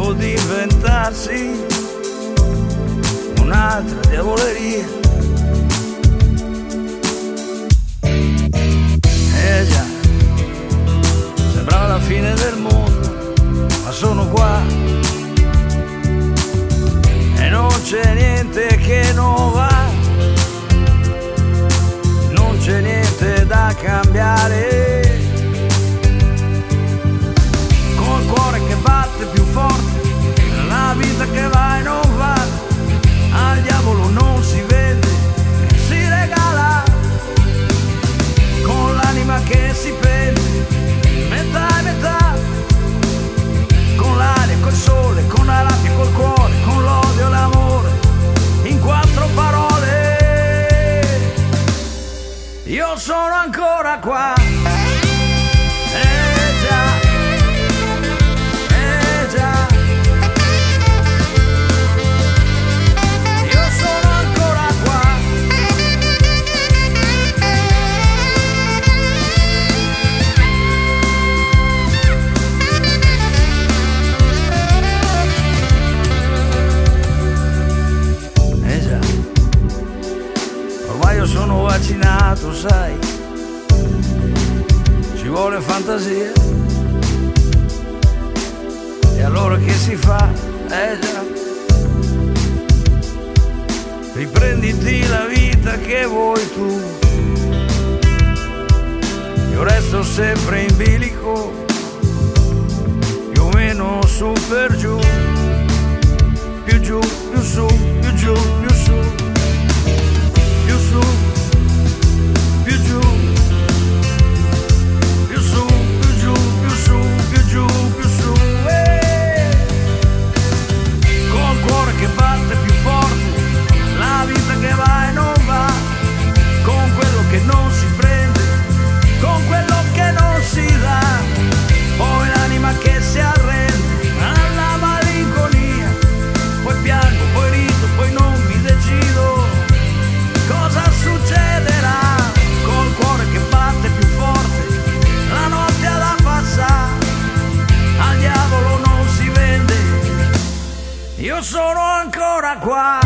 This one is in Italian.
può diventarsi un'altra diavoleria. Già, sembrava la fine del mondo, ma sono qua e non c'è niente che non va, non c'è niente da cambiare. Col cuore che batte più forte, la vita che va e non va, al diavolo non si vende, si regala, con l'anima che si pende, metà e metà, con l'aria, col sole, con la rabbia, col cuore, con l'odio e l'amore, in 4 parole, io sono ancora qua. Già, già, io sono ancora qua. Già, ormai io sono vaccinato, sai, ci vuole fantasia. E allora che si fa? Già, riprenditi la vita che vuoi tu, io resto sempre in bilico, più o meno su per giù, più giù, più su, più giù, più su, più su, più giù, più su, più giù, più su, più giù, più su, col cuore che batte più forte, la vita che va e non va, con quello che non si prende, con quello che non si dà, poi l'anima che si arrende alla malinconia, poi piango, poi rido, poi non mi decido cosa succederà, col cuore che batte più forte, la notte ha da passare, al diavolo non si vende, io sono ancora qua.